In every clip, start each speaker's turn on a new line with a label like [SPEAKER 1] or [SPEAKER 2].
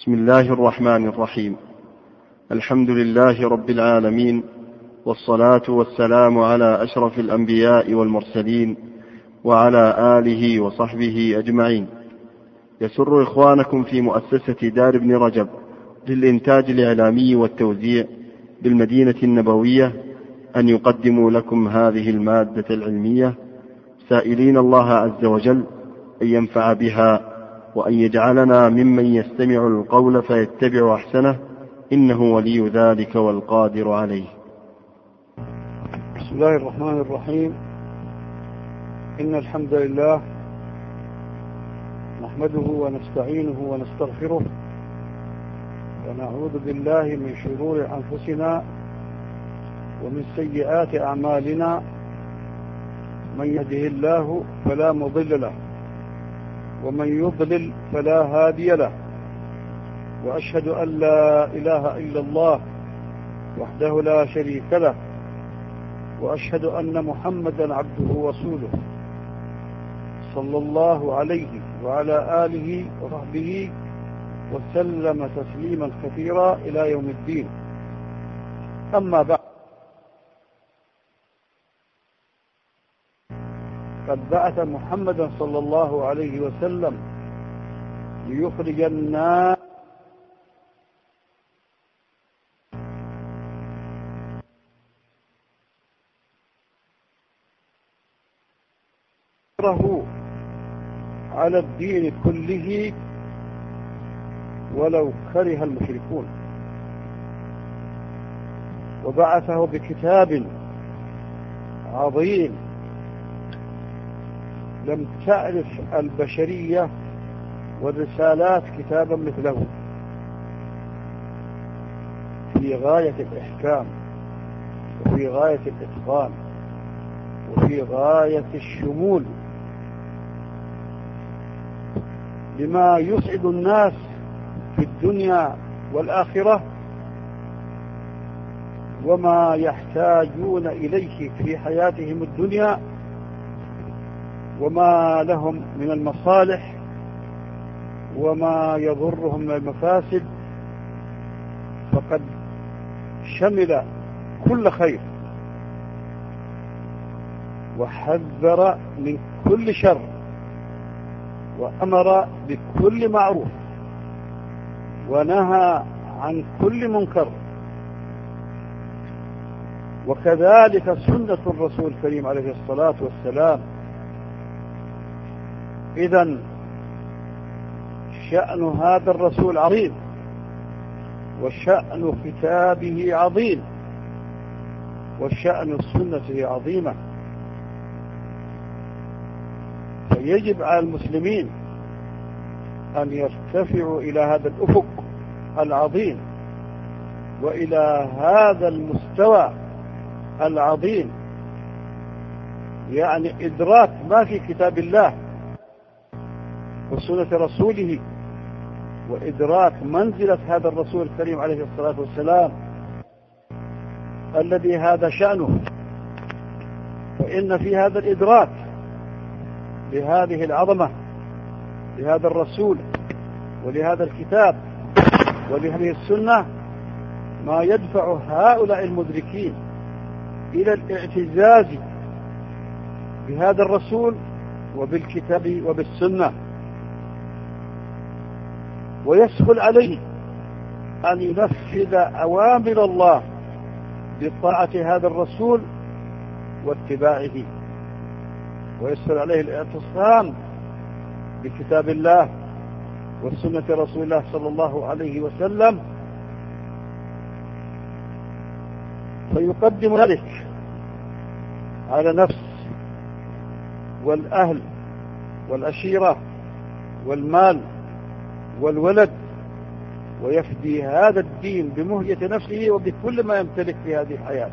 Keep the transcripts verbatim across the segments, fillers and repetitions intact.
[SPEAKER 1] بسم الله الرحمن الرحيم. الحمد لله رب العالمين، والصلاة والسلام على أشرف الأنبياء والمرسلين وعلى آله وصحبه أجمعين. يسر إخوانكم في مؤسسة دار ابن رجب للإنتاج الإعلامي والتوزيع بالمدينة النبوية أن يقدموا لكم هذه المادة العلمية، سائلين الله عز وجل أن ينفع بها وأن يجعلنا ممن يستمع القول فيتبع أحسنه، إنه ولي ذلك والقادر عليه.
[SPEAKER 2] بسم الله الرحمن الرحيم. إن الحمد لله نحمده ونستعينه ونستغفره ونعوذ بالله من شرور أنفسنا ومن سيئات أعمالنا. من يهده الله فلا مضل له ومن يضلل فلا هادي له، وأشهد أن لا إله إلا الله وحده لا شريك له، وأشهد أن محمدا عبده ورسوله صلى الله عليه وعلى آله وصحبه وسلم تسليما كثيرا إلى يوم الدين. أما بعد، قد بعث محمدا صلى الله عليه وسلم ليخرج الناس على الدين كله ولو كره المشركون، وبعثه بكتاب عظيم لم تعرف البشرية والرسالات كتابا مثله، في غاية الإحكام وفي غاية الإتقان وفي غاية الشمول لما يسعد الناس في الدنيا والآخرة وما يحتاجون إليه في حياتهم الدنيا وما لهم من المصالح وما يضرهم من المفاسد، فقد شمل كل خير وحذر من كل شر وأمر بكل معروف ونهى عن كل منكر. وكذلك سنة الرسول الكريم عليه الصلاة والسلام. إذن شأن هذا الرسول عظيم، وشأن كتابه عظيم، وشأن سنته عظيمة، فيجب على المسلمين أن يرتفعوا إلى هذا الأفق العظيم وإلى هذا المستوى العظيم، يعني إدراك ما في كتاب الله وسنة رسوله، وإدراك منزلة هذا الرسول الكريم عليه الصلاة والسلام الذي هذا شأنه. فإن في هذا الإدراك لهذه العظمة لهذا الرسول ولهذا الكتاب ولهذه السنة ما يدفع هؤلاء المدركين إلى الاعتزاز بهذا الرسول وبالكتاب وبالسنة، ويسهل عليه أن ينفذ أوامر الله بطاعة هذا الرسول واتباعه، ويسهل عليه الاعتصام بكتاب الله وسنة رسول الله صلى الله عليه وسلم، فيقدم ذلك على نفس والأهل والعشيرة والمال والولد، ويفدي هذا الدين بمهجة نفسه وبكل ما يمتلك في هذه الحياة.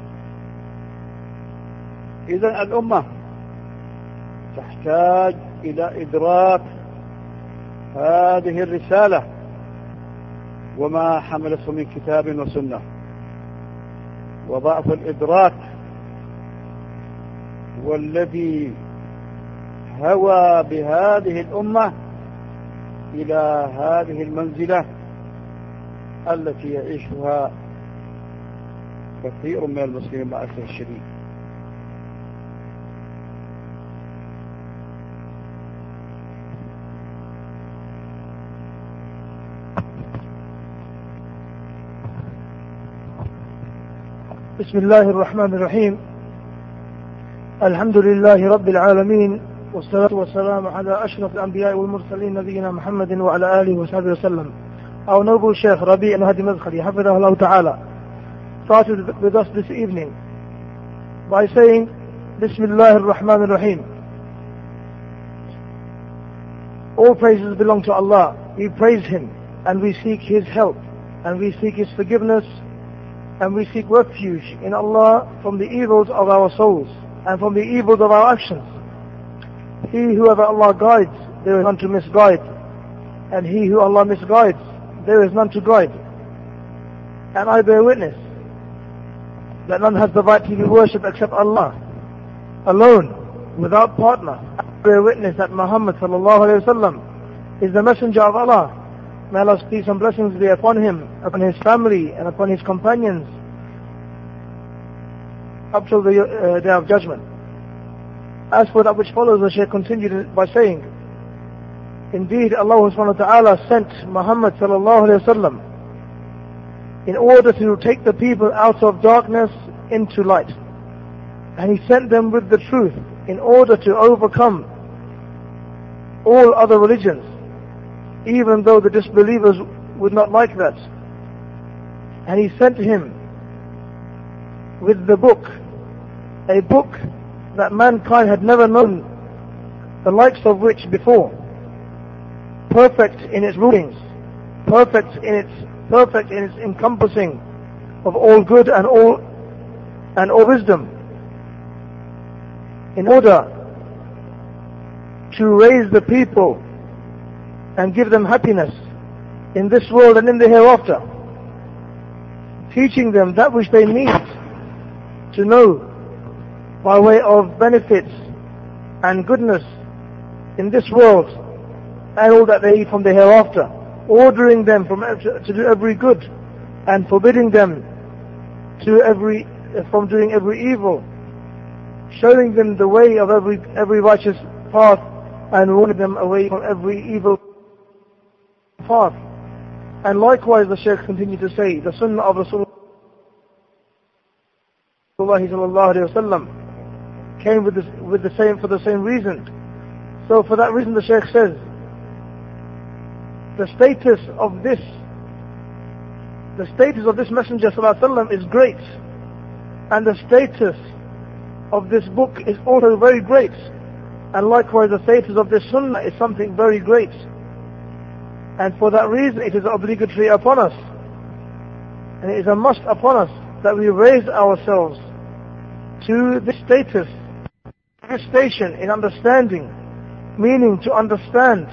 [SPEAKER 2] إذن الأمة تحتاج إلى إدراك هذه الرسالة وما حملته من كتاب وسنة، وضعف الإدراك والذي هوى بهذه الأمة إلى هذه المنزلة التي يعيشها كثير من المسلمين مع الأسف الشديد.
[SPEAKER 3] بسم الله الرحمن الرحيم. الحمد لله رب العالمين، والصلاة والسلام على أشرف الأنبياء والمرسلين نبينا محمد وعلى آله وصحبه وسلم. Our noble Sheikh Rabi' al-Hadi Madkhali, Hafidhahullah Ta'ala, started with us this evening by saying, Bismillah ar-Rahman ar-Rahim. All praises belong to Allah. We praise Him and we seek His help and we seek His forgiveness and we seek refuge in Allah from the evils of our souls and from the evils of our actions. He whoever Allah guides, there is none to misguide, and he who Allah misguides, there is none to guide. And I bear witness that none has the right to be worshipped except Allah alone, without partner. I bear witness that Muhammad sallallahu alayhi wa sallam is the messenger of Allah. May Allah's peace and blessings be upon him, upon his family, and upon his companions, up till the uh, day of judgment. As for that which follows, the Shaykh continued by saying, indeed, Allah subhanahu wa ta'ala sent Muhammad sallallahu alayhi wa sallam in order to take the people out of darkness into light. And he sent them with the truth in order to overcome all other religions, even though the disbelievers would not like that. And he sent him with the book, a book that mankind had never known the likes of which before, perfect in its rulings, perfect in its perfect in its encompassing of all good and all and all wisdom, in order to raise the people and give them happiness in this world and in the hereafter, teaching them that which they need to know by way of benefits and goodness in this world and all that they need from the hereafter, ordering them from to do every good and forbidding them to every from doing every evil, showing them the way of every every righteous path and warning them away from every evil path. And likewise, the Shaykh continued to say, the Sunnah of Rasulullah sallallahu alayhi wa sallam came with, this, with the same for the same reason. So for that reason, the Shaykh says, the status of this, the status of this Messenger sallallahu alayhi wa sallam is great, and the status of this book is also very great, and likewise the status of this Sunnah is something very great. And for that reason, it is obligatory upon us, and it is a must upon us that we raise ourselves to this status, this station in understanding, meaning to understand,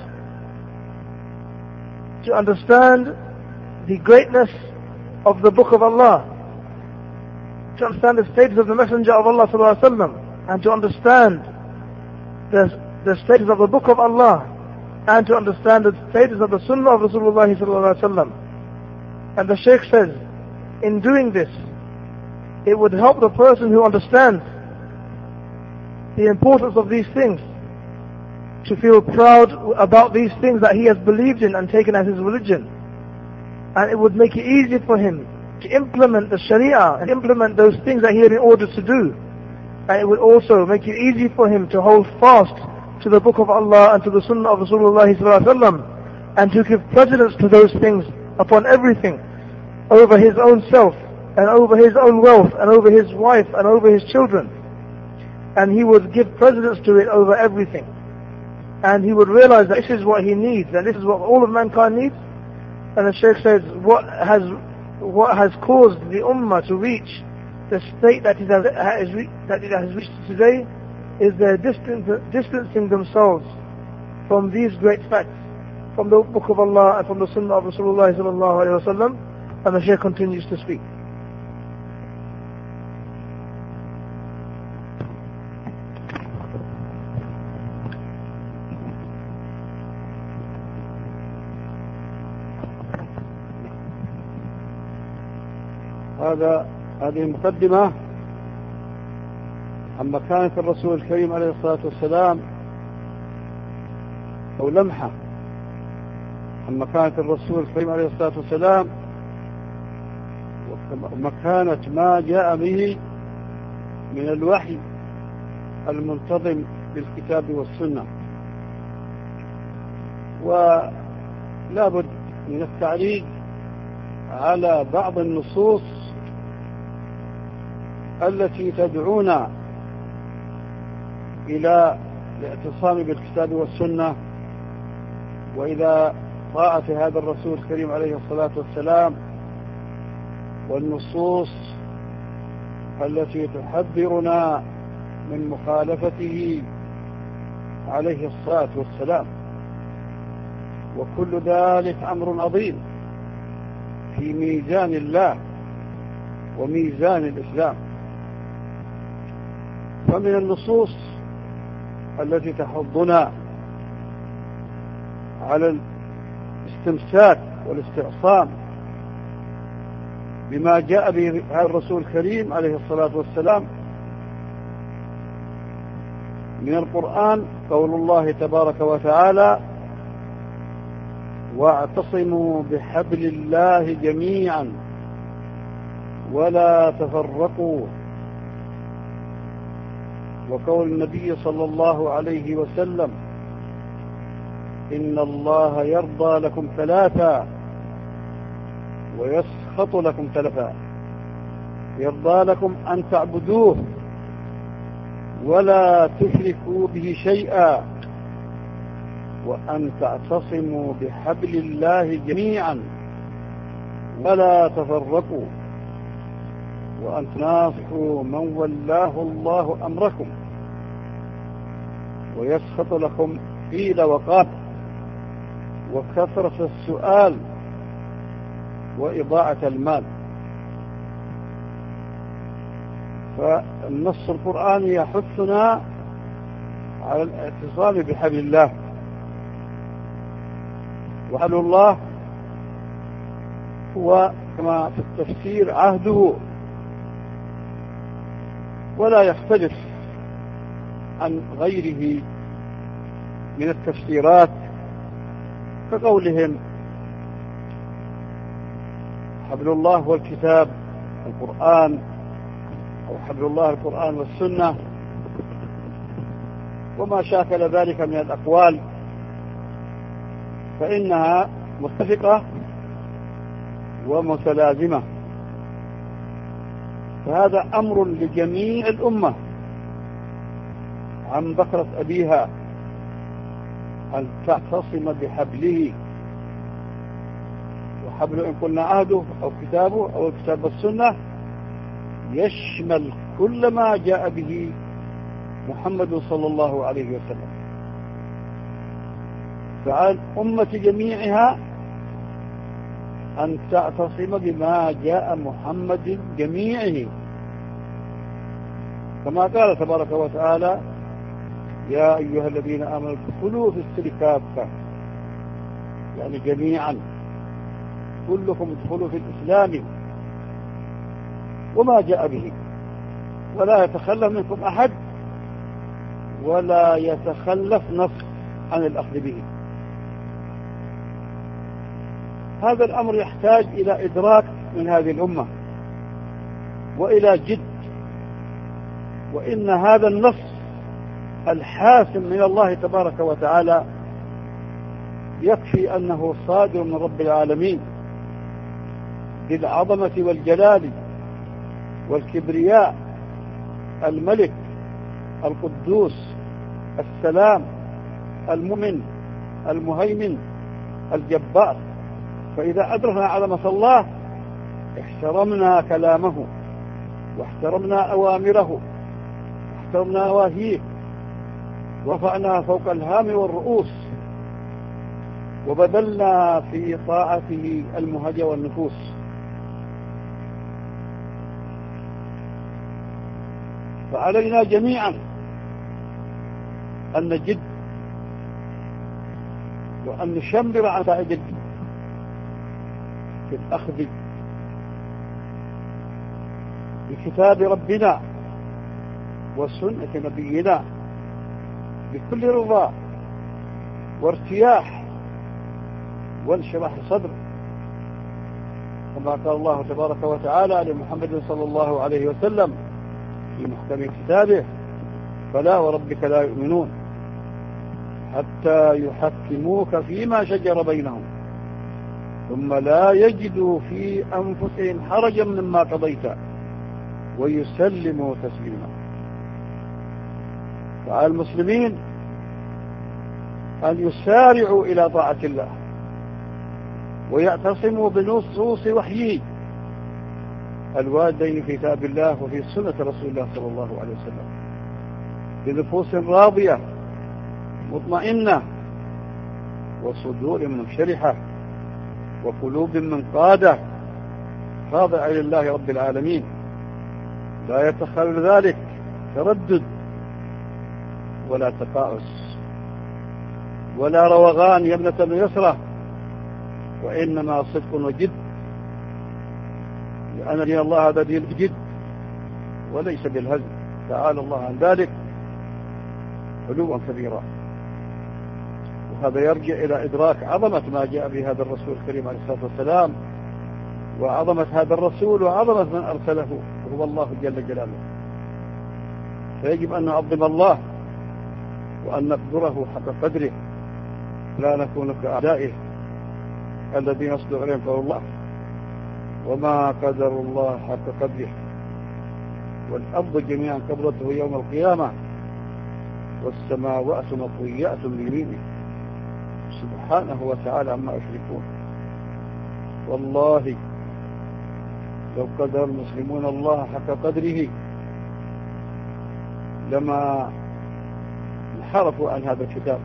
[SPEAKER 3] to understand the greatness of the Book of Allah, to understand the status of the Messenger of Allah sallallahu alaihi wasallam, and to understand the the status of the Book of Allah, and to understand the status of the Sunnah of Rasulullah sallallahu alaihi wasallam. And the Shaykh says, in doing this, it would help the person who understands the importance of these things to feel proud about these things that he has believed in and taken as his religion. And it would make it easy for him to implement the Sharia and implement those things that he had been ordered to do. And it would also make it easy for him to hold fast to the Book of Allah and to the Sunnah of Rasulullah sallallahu alaihi wasallam, and to give precedence to those things upon everything, over his own self, and over his own wealth, and over his wife, and over his children. And he would give precedence to it over everything. And he would realize that this is what he needs, and this is what all of mankind needs. And the Shaykh says, what has what has caused the Ummah to reach the state that it has, has, that it has reached today is their distance, distancing themselves from these great facts, from the Book of Allah and from the Sunnah of Rasulullah sallallahu alaihi wasallam. And the Shaykh continues to speak.
[SPEAKER 2] هذا هذه مقدمة عن مكانة الرسول الكريم عليه الصلاة والسلام، أو لمحة عن مكانة الرسول الكريم عليه الصلاة والسلام ومكانة ما جاء به من الوحي المنتظم بالكتاب والسنة. ولا بد من التعليق على بعض النصوص التي تدعونا إلى الاعتصام بالكتاب والسنة وإلى طاعة هذا الرسول الكريم عليه الصلاة والسلام، والنصوص التي تحذرنا من مخالفته عليه الصلاة والسلام. وكل ذلك أمر عظيم في ميزان الله وميزان الإسلام. فمن النصوص التي تحضنا على الاستمساك والاستعصام بما جاء به هذا الرسول الكريم عليه الصلاة والسلام من القرآن قول الله تبارك وتعالى: واعتصموا بحبل الله جميعا ولا تفرقوا. وقول النبي صلى الله عليه وسلم: إن الله يرضى لكم ثلاثا ويسخط لكم ثلاثا: يرضى لكم أن تعبدوه ولا تشركوا به شيئا، وأن تعتصموا بحبل الله جميعا ولا تفرقوا، وأن تناصحوا من ولاه الله أمركم ويسخط لكم قيل وقال وكثرة السؤال وإضاعة المال. فالنص القرآني يحثنا على الاعتصام بحبل الله، وحبل الله هو كما في التفسير عهده، ولا يختلف عن غيره من التفسيرات، كقولهم حبل الله هو الكتاب القرآن، أو حبل الله القرآن والسنة، وما شاكل ذلك من الأقوال فإنها متفقة ومتلازمة. فهذا أمر لجميع الأمة عن بكرة أبيها أن تعتصم بحبله. وحبل إن قلنا عهده أو كتابه أو الكتاب والسنة يشمل كل ما جاء به محمد صلى الله عليه وسلم. فعلى الأمة جميعها أن تعتصم بما جاء محمد جميعه، كما قال تبارك وتعالى: يا أيها الذين آمنوا ادخلوا في السلم كافة، يعني جميعا كلكم ادخلوا في الإسلام وما جاء به، ولا يتخلف منكم أحد ولا يتخلف نص عن الأخذ به. هذا الأمر يحتاج إلى إدراك من هذه الأمة وإلى جد، وإن هذا النص الحاسم من الله تبارك وتعالى يكفي أنه صادر من رب العالمين بالعظمة والجلال والكبرياء، الملك القدوس السلام المؤمن المهيمن الجبار. فإذا أدركنا عظمة الله احترمنا كلامه واحترمنا أوامره واحترمنا نواهيه، ورفعنا فوق الهام والرؤوس، وبذلنا في طاعته المهج والنفوس. فعلينا جميعا أن نجد وأن نشمر عن الجد في الأخذ بكتاب ربنا وسنة نبينا بكل رضا وارتياح وانشراح صدر، كما قال الله تبارك وتعالى لمحمد صلى الله عليه وسلم في محكم كتابه: فلا وربك لا يؤمنون حتى يحكموك فيما شجر بينهم ثم لا يجدوا في أنفسهم حرجا مما قضيت ويسلموا تسليما. فعلى المسلمين أن يسارعوا إلى طاعة الله ويعتصموا بنصوص وحيه الواردين في كتاب الله وفي سنة رسول الله صلى الله عليه وسلم بنفوس راضية مطمئنة وصدور منشرحة وقلوب منقادة خاضعة لله رب العالمين، لا يتخلل ذلك تردد ولا تقاعس ولا روغان يمنة يسرى، وإنما صدق وجد، لأن دين الله هذا دين بجد وليس بالهزل، تعالى الله عن ذلك علوا كبيرا. وهذا يرجع إلى إدراك عظمة ما جاء به هذا الرسول الكريم عليه الصلاة والسلام، وعظمة هذا الرسول وعظمة من أرسله وهو الله جل جلاله. فيجب أن نعظم الله وأن نقدره حق قدره، لا نكون كأعدائه الذين يصدق عليهم قول الله وما قدر الله حق قدره والأرض جميعا قبضته يوم القيامة والسماوات مطويات بيمينه سبحانه وتعالى عما يشركون. والله لو قدر المسلمون الله حق قدره لما انحرفوا عن هذا الكتاب،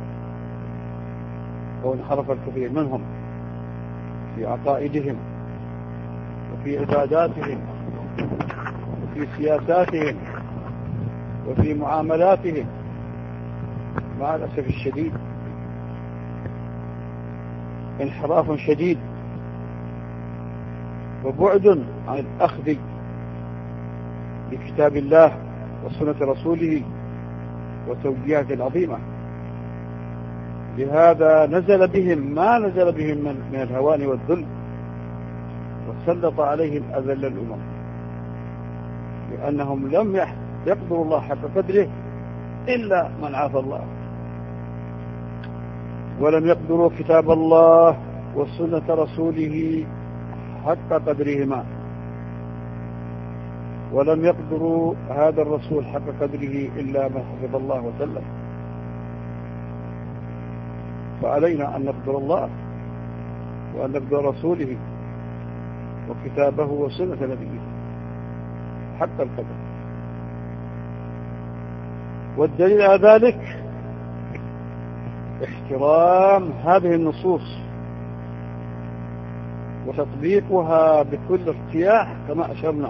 [SPEAKER 2] وانحرف الكثير منهم في عقائدهم وفي عباداتهم وفي سياساتهم وفي معاملاتهم، مع الأسف الشديد انحراف شديد وبعد عن الأخذ بكتاب الله وسنة رسوله وتوجيهات العظيمة. لهذا نزل بهم ما نزل بهم من الهوان والذل، وسلط عليهم أذل الأمم، لأنهم لم يقدروا الله حق قدره إلا من عافى الله، ولم يقدروا كتاب الله وسنة رسوله حق قدرهما، ولم يقدروا هذا الرسول حق قدره إلا من حفظ الله وسلم. فعلينا أن نقدر الله وأن نقدر رسوله وكتابه وسنة نبيه حق القدر. والدليل على ذلك احترام هذه النصوص وتطبيقها بكل ارتياح كما أشرنا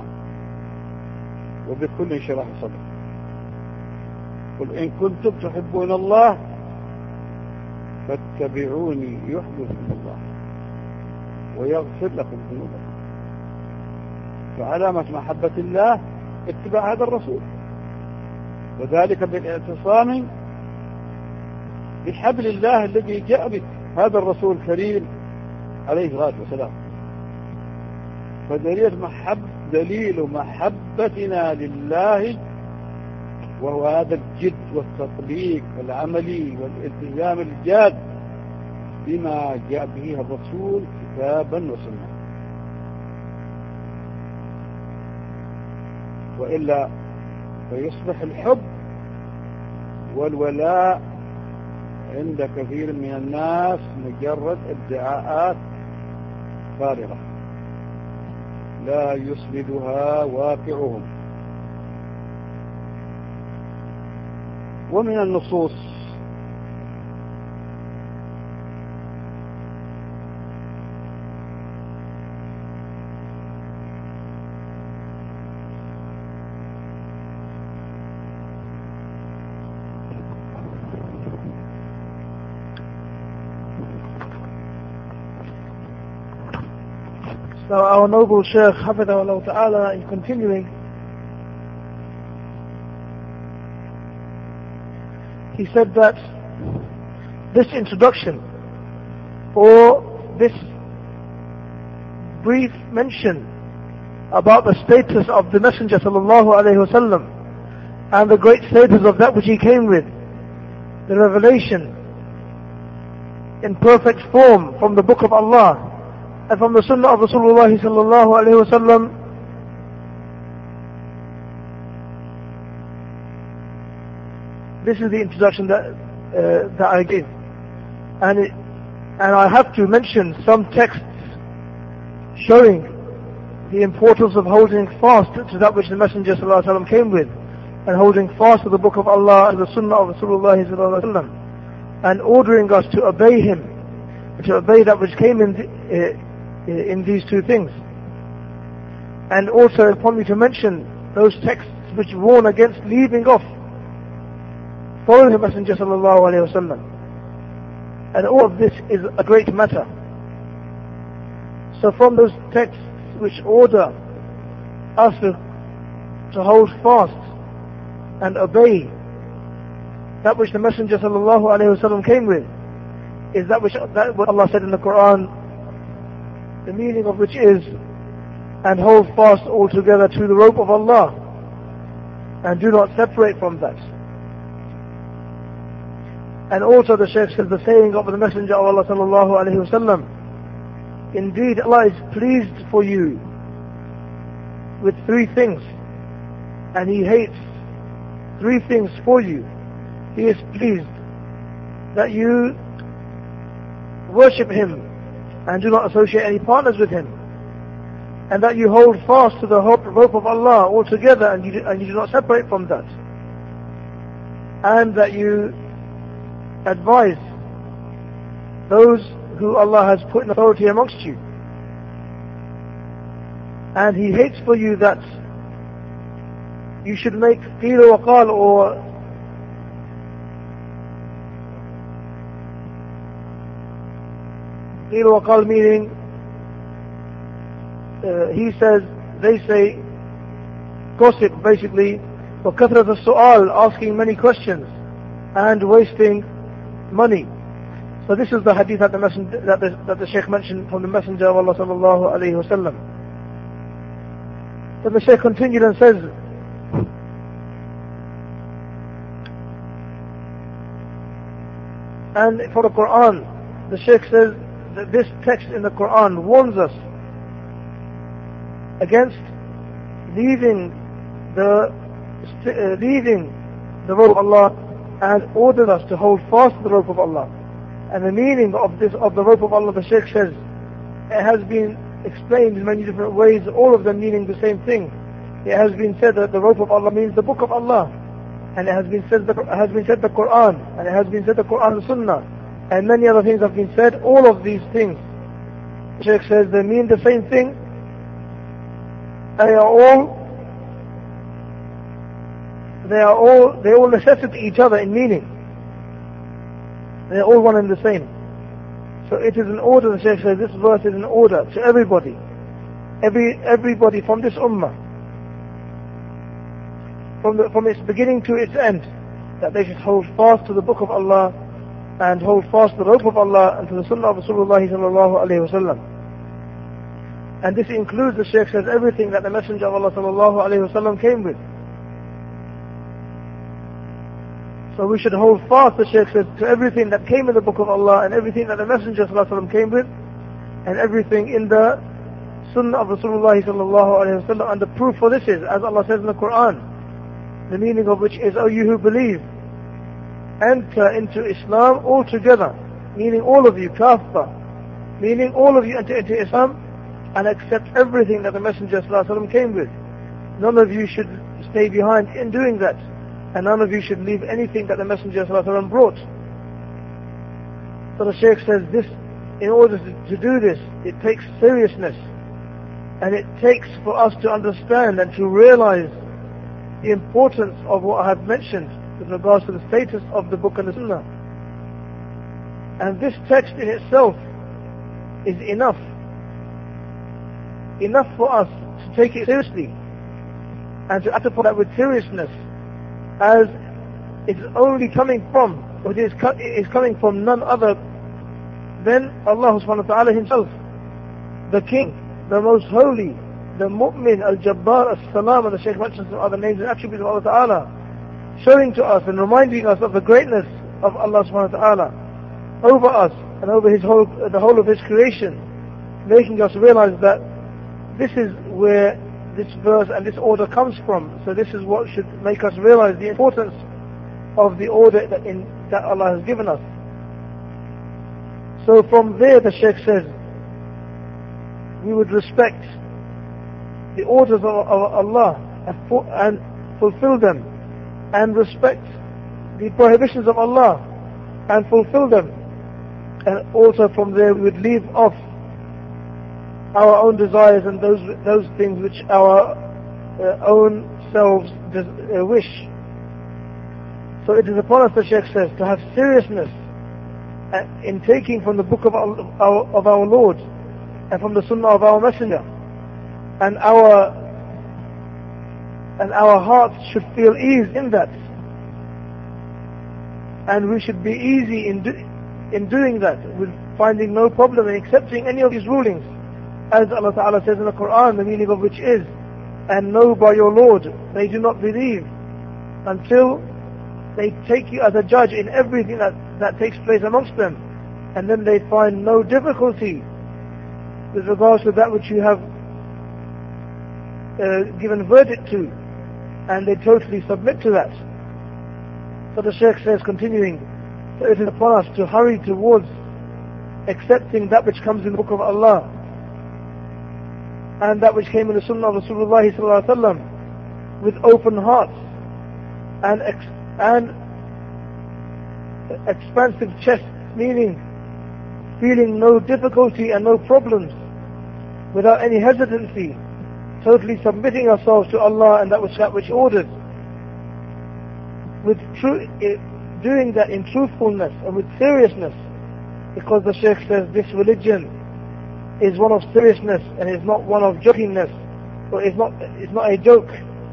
[SPEAKER 2] وبكل انشراح صدر. قل إن كنتم تحبون الله فاتبعوني يحببكم الله ويغفر لكم ذنوبكم. فعلامة محبة الله اتباع هذا الرسول، وذلك بالاعتصام بحبل الله الذي جاء به هذا الرسول الكريم عليه الصلاة والسلام. فدليل محب دليل محبتنا لله وهو هذا الجد والتطبيق والعملي والالتزام الجاد بما جاء به الرسول كتابا وسنة، وإلا فيصبح الحب والولاء عند كثير من الناس مجرد ادعاءات فارغة لا يسندها واقعهم. ومن النصوص
[SPEAKER 3] So our noble Shaykh Hafidhahullah Ta'ala, in continuing he said that this introduction, or this brief mention about the status of the Messenger sallallahu alaihi wasallam and the great status of that which he came with, the revelation in perfect form from the Book of Allah and from the Sunnah of Rasulullah sallallahu alaihi wasallam, this is the introduction that uh, that I gave, and it, and I have to mention some texts showing the importance of holding fast to that which the Messenger sallallahu alaihi wasallam came with, and holding fast to the Book of Allah and the Sunnah of Rasulullah sallallahu alaihi wasallam, and ordering us to obey him, to obey that which came in the, uh, in these two things. And also upon me to mention those texts which warn against leaving off following the Messenger sallallahu alaihi wasallam. And all of this is a great matter. So from those texts which order us to, to hold fast and obey that which the Messenger sallallahu alaihi wasallam came with, is that which that what Allah said in the Quran, the meaning of which is, and hold fast altogether to the rope of Allah, and do not separate from that. And also the Shaykh says the saying of the Messenger of Allah sallallahu alaihi wasallam, indeed Allah is pleased for you with three things, and He hates three things for you. He is pleased that you worship Him and do not associate any partners with Him, and that you hold fast to the rope of Allah altogether, and you, do, and you do not separate from that, and that you advise those who Allah has put in authority amongst you. And He hates for you that you should make qeel wa qal, or qeel wa qal meaning uh, he says, they say gossip basically, wa kathrat as-su'al, asking many questions and wasting money. So this is the hadith that the messenger, that the, that the Shaykh mentioned from the Messenger of Allah sallallahu alaihi wasallam. Then the Shaykh continued and says, and for the Quran, the Shaykh says that this text in the Quran warns us against leaving the uh, leaving the rope of Allah, and ordered us to hold fast to the rope of Allah. And the meaning of this, of the rope of Allah, the Shaykh says, it has been explained in many different ways, all of them meaning the same thing. It has been said that the rope of Allah means the Book of Allah, and it has been said the, has been said the Quran, and it has been said the Quran and Sunnah, and many other things have been said. All of these things, the Shaykh says, they mean the same thing. They are all They are all, they all necessitate each other in meaning. They are all one and the same. So it is an order, the Shaykh says, this verse is an order to everybody. Every, everybody from this ummah. From the, from its beginning to its end. That they should hold fast to the Book of Allah, and hold fast to the rope of Allah, and to the Sunnah of Rasulullah sallallahu alayhi wa sallam. And this includes, the Shaykh says, everything that the Messenger of Allah sallallahu alayhi wa sallam came with. So we should hold fast, the Shaykh says, to everything that came in the Book of Allah, and everything that the Messenger sallallahu alaihi wasallam came with, and everything in the Sunnah of Rasulullah sallallahu alaihi wasallam. And the proof for this is, as Allah says in the Quran, the meaning of which is, O you who believe, enter into Islam altogether, meaning all of you, kaffa, meaning all of you enter into Islam, and accept everything that the Messenger sallallahu alaihi wasallam came with. None of you should stay behind in doing that, and none of you should leave anything that the Messenger sallallahu alaihi wasallam brought. So the Shaykh says this, in order to, to do this, it takes seriousness, and it takes for us to understand and to realize the importance of what I have mentioned with regards to the status of the Book and the Sunnah. And this text in itself is enough, enough for us to take it seriously, and to act upon that with seriousness, as is only coming from, or it is, is coming from none other than Allah subhanahu wa ta'ala himself, the King, the most holy, the Mu'min, Al-Jabbar, As-Salam, and the Shaykh mentions some other names and attributes of Allah ta'ala, showing to us and reminding us of the greatness of Allah subhanahu wa ta'ala over us and over his whole, the whole of his creation, making us realize that this is where this verse and this order comes from. So this is what should make us realize the importance of the order that, in, that Allah has given us. So from there the Shaykh says, we would respect the orders of, of Allah and, for, and fulfill them, and respect the prohibitions of Allah and fulfill them. And also from there we would leave off our own desires and those those things which our uh, own selves des- uh, wish. So it is upon us, the Shaykh says, to have seriousness in taking from the book of our, of our Lord and from the Sunnah of our Messenger, and our and our hearts should feel ease in that, and we should be easy in do, in doing that, with finding no problem in accepting any of these rulings, as Allah Ta'ala says in the Quran, the meaning of which is, and know by your Lord they do not believe until they take you as a judge in everything that, that takes place amongst them, and then they find no difficulty with regards to that which you have uh, given verdict to, and they totally submit to that. So the Shaykh says, continuing, so it is upon us to hurry towards accepting that which comes in the book of Allah and that which came in the Sunnah of Rasulullah sallallahu alaihi wasallam with open hearts and ex- and expansive chest, meaning feeling no difficulty and no problems, without any hesitancy, totally submitting ourselves to Allah and that which that which ordered, with true, doing that in truthfulness and with seriousness, because the Shaykh says this religion is one of seriousness and is not one of jokiness, or is not is not a joke.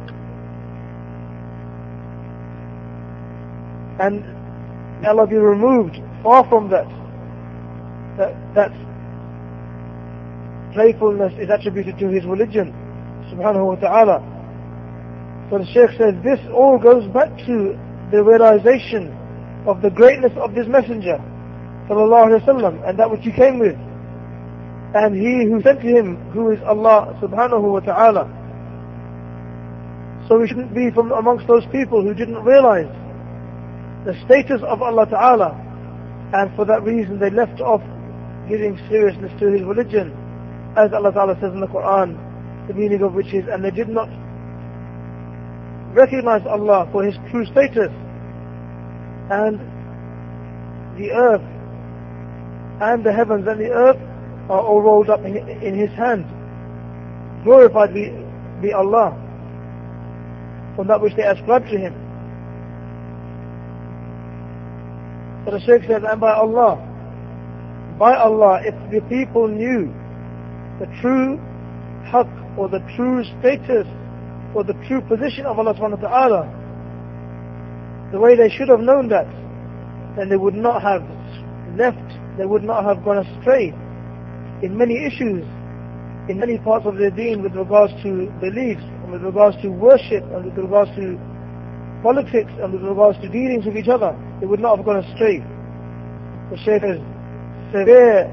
[SPEAKER 3] And Allah be removed far from that. That that playfulness is attributed to His religion, subhanahu wa ta'ala. So the Shaykh says this all goes back to the realization of the greatness of this messenger, sallallahu alaihi wasallam, and that which he came with, and he who sent to him, who is Allah subhanahu wa ta'ala. So we shouldn't be from amongst those people who didn't realize the status of Allah ta'ala, and for that reason they left off giving seriousness to his religion, as Allah ta'ala says in the Quran, the meaning of which is, and they did not recognize Allah for his true status, and the earth and the heavens and the earth are all rolled up in, in his hand. Glorified be, be Allah from that which they ascribe to him. So the Shaykh says, and by Allah, by Allah, if the people knew the true haqq, or the true status, or the true position of Allah subhanahu wa ta'ala, the way they should have known that, then they would not have left, they would not have gone astray in many issues, in many parts of their deen, with regards to beliefs, and with regards to worship, and with regards to politics, and with regards to dealings with each other. They would not have gone astray. The Shaykh says, severe,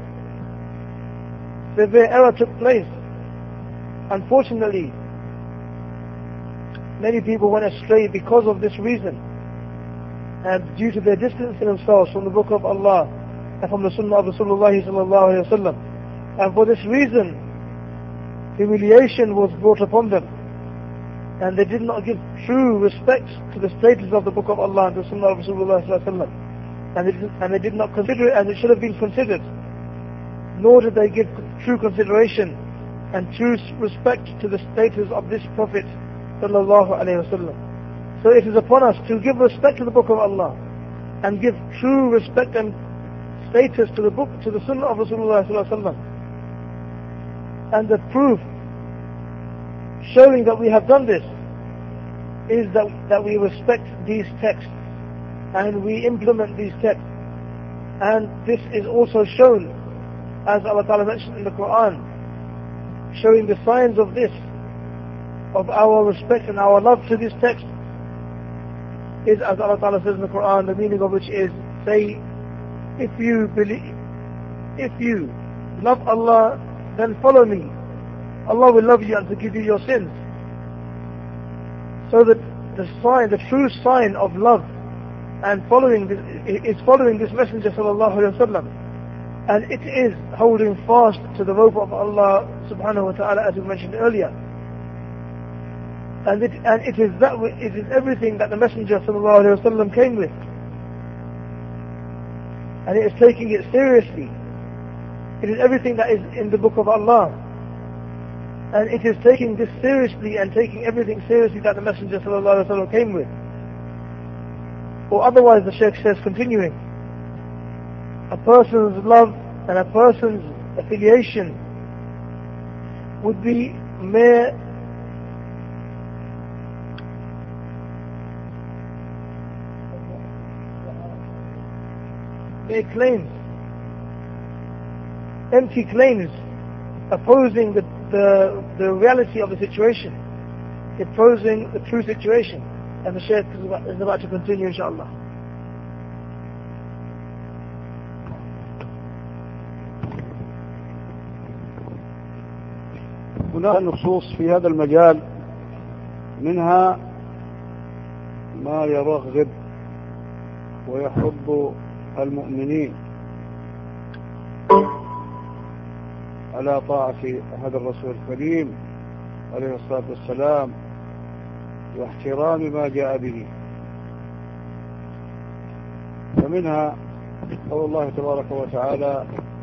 [SPEAKER 3] severe error took place. Unfortunately, many people went astray because of this reason, and due to their distancing themselves from the book of Allah and from the Sunnah of Rasulullah sallallahu alaihi wasallam. And for this reason, humiliation was brought upon them, and they did not give true respect to the status of the book of Allah and the Sunnah of Rasulullah sallallahu alaihi wasallam, and they did, and they did not consider it as it should have been considered, nor did they give true consideration and true respect to the status of this Prophet sallallahu alaihi wasallam. So it is upon us to give respect to the book of Allah and give true respect and status to the book, to the Sunnah of Rasulullah sallallahu alaihi wasallam. And the proof showing that we have done this is that, that we respect these texts and we implement these texts. And this is also shown, as Allah Ta'ala mentioned in the Quran, showing the signs of this, of our respect and our love to this text, is, as Allah Ta'ala says in the Quran, the meaning of which is, say, if you believe, if you love Allah, then follow me. Allah will love you and forgive you your sins. So that the sign, the true sign of love and following this, is following this Messenger sallallahu alaihi wasallam, and it is holding fast to the rope of Allah subhanahu wa ta'ala, as we mentioned earlier. And it, and it is that it is everything that the Messenger sallallahu alaihi wasallam came with, and it is taking it seriously. It is everything that is in the book of Allah, and it is taking this seriously and taking everything seriously that the Messenger sallallahu alaihi wasallam came with. Or otherwise, the Shaykh says, continuing, a person's love and a person's affiliation would be mere mere claims, empty claims, opposing the, the, the reality of the situation, opposing the true situation. And the Shaykh is about, is about to continue, inshallah.
[SPEAKER 2] هناك نصوص في هذا المجال، منها ما يرغب ويحض المؤمنين على طاعة هذا الرسول الكريم عليه الصلاة والسلام واحترام ما جاء به. فمنها قول الله تبارك وتعالى: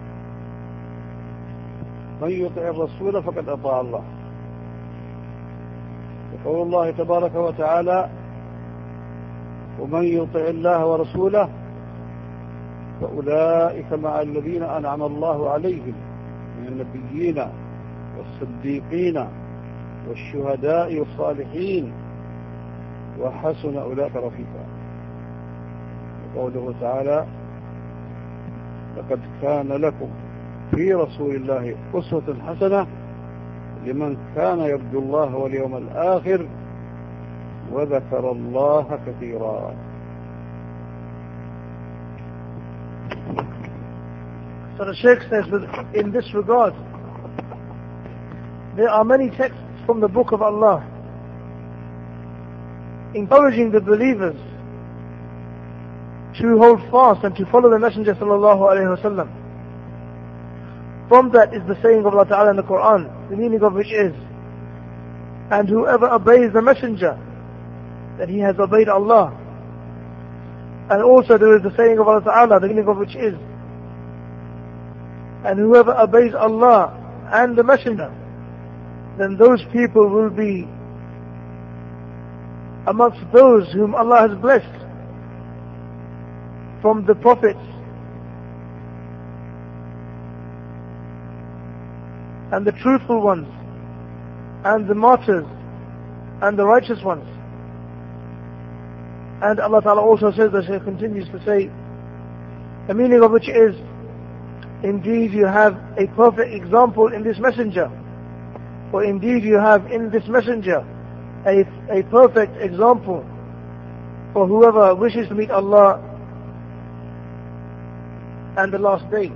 [SPEAKER 2] من يطع الرسول فقد أطاع الله. وقول الله تبارك وتعالى: ومن يطع الله ورسوله فأولئك مع الذين أنعم الله عليهم من النبيين والصديقين والشهداء والصالحين وحسن أولئك رفيقا. وقوله تعالى: لقد كان لكم في رسول الله أسوة حسنة لمن كان يرجو الله واليوم الآخر وذكر الله كثيرا.
[SPEAKER 3] So the Shaykh says that in this regard, there are many texts from the Book of Allah encouraging the believers to hold fast and to follow the Messenger sallallahu alaihi wasallam. From that is the saying of Allah Ta'ala in the Quran, the meaning of which is, and whoever obeys the Messenger, then he has obeyed Allah. And also there is the saying of Allah Ta'ala, the meaning of which is, and whoever obeys Allah and the Messenger, then those people will be amongst those whom Allah has blessed from the prophets and the truthful ones and the martyrs and the righteous ones. And Allah Ta'ala also says, the Shaykh continues to say, the meaning of which is, indeed you have a perfect example in this messenger, or indeed you have in this messenger a, a perfect example for whoever wishes to meet Allah and the last day.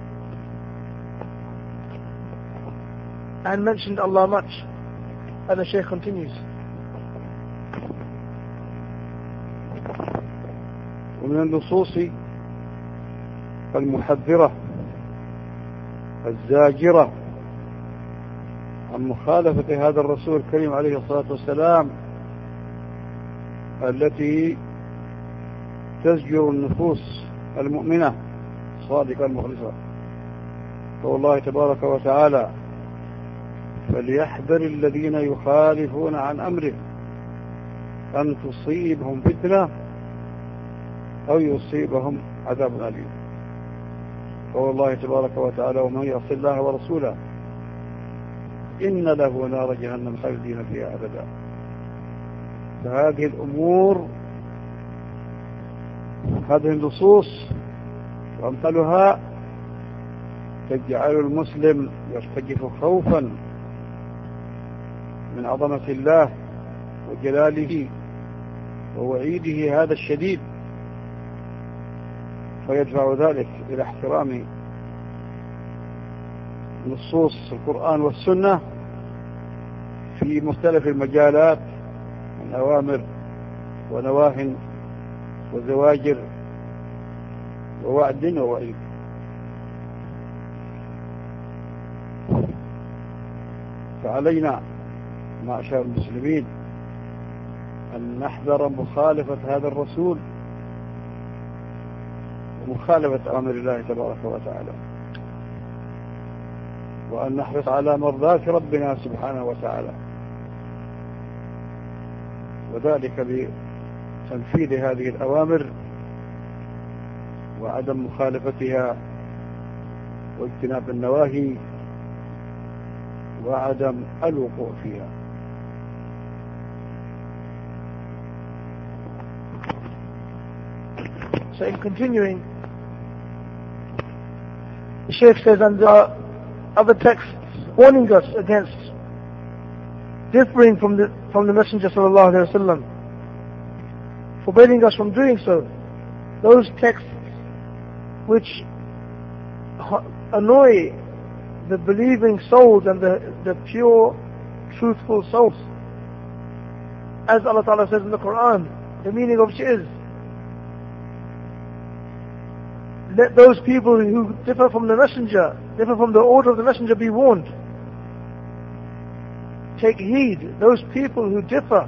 [SPEAKER 3] And mentioned Allah much. And the Shaykh continues.
[SPEAKER 2] ومن النصوص المحذرة الزاجرة عن مخالفة هذا الرسول الكريم عليه الصلاة والسلام التي تزجر النفوس المؤمنة الصادقة المخلصة. قول الله تبارك وتعالى: فليحذر الذين يخالفون عن أمره أن تصيبهم فتنة أو يصيبهم عذاب أليم. قول الله تبارك وتعالى: ومن يعص الله ورسوله إن له نار جهنم خالدين فيها أبدا. فهذه الأمور، هذه النصوص وأمثالها تجعل المسلم يرتجف خوفا من عظمة الله وجلاله ووعيده هذا الشديد، فيدفع ذلك إلى احترام نصوص القرآن والسنة في مختلف المجالات من أوامر ونواهي وزواجر ووعد ووعيد. فعلينا معشر المسلمين أن نحذر مخالفة هذا الرسول ومخالفة أمر الله تبارك وتعالى، وأن نحرص على مرضاة ربنا سبحانه وتعالى، وذلك بتنفيذ هذه الأوامر وعدم مخالفتها واجتناب النواهي وعدم الوقوع فيها.
[SPEAKER 3] So in continuing, the Shaykh says, and there are other texts warning us against differing from the from the Messenger sallallahu alaihi wasallam, forbidding us from doing so. Those texts which annoy the believing souls and the, the pure, truthful souls. As Allah Ta'ala says in the Quran, the meaning of which is, let those people who differ from the Messenger, differ from the order of the Messenger, be warned. Take heed, those people who differ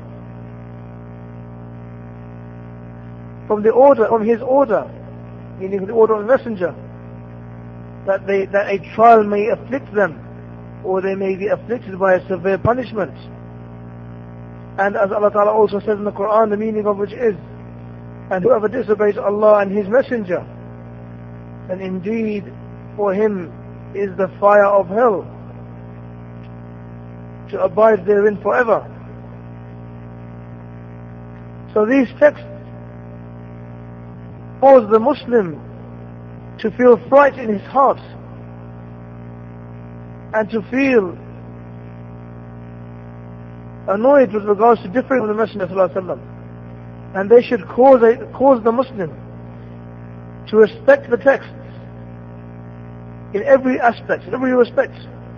[SPEAKER 3] from the order, from his order, meaning the order of the Messenger, that they that a trial may afflict them, or they may be afflicted by a severe punishment. And as Allah Ta'ala also says in the Quran, the meaning of which is, and whoever disobeys Allah and His Messenger, then indeed for him is the fire of hell, to abide therein forever. So these texts cause the Muslim to feel fright in his heart and to feel annoyed with regards to differing from the Messenger sallallahu alaihi wasallam. And they should cause, a, cause the Muslim to respect the texts in every aspect, in every respect,